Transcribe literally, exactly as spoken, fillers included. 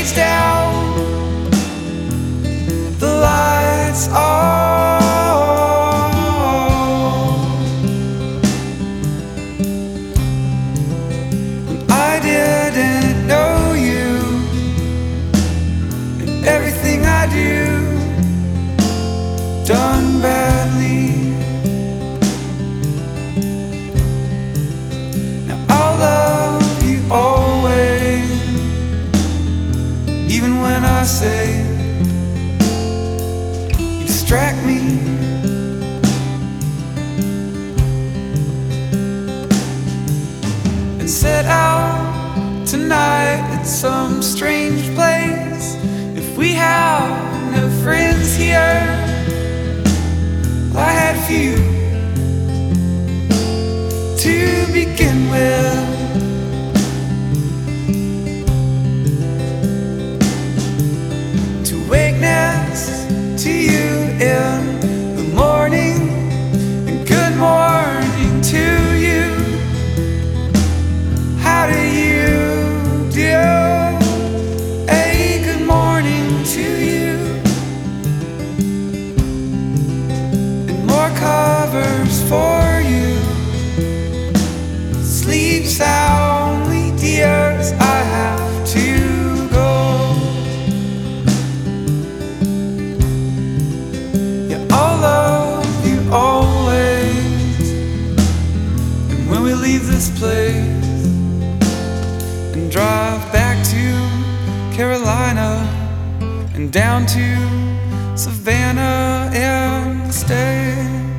shades down, the lights on. When I didn't know you, and everything I do done badly. Now I'll love you always, even when I say you distract me. And set out tonight at some strange place. If we have no friends here, I had few to begin with. To wake next to you in the morning, and good morning to you. How do you do? A good morning to you. And more covers for you. Sleep soundly, dear, as I have to go. Yeah, I'll love you always. And when we leave this place and drive back to Carolina and down to Savannah and stay,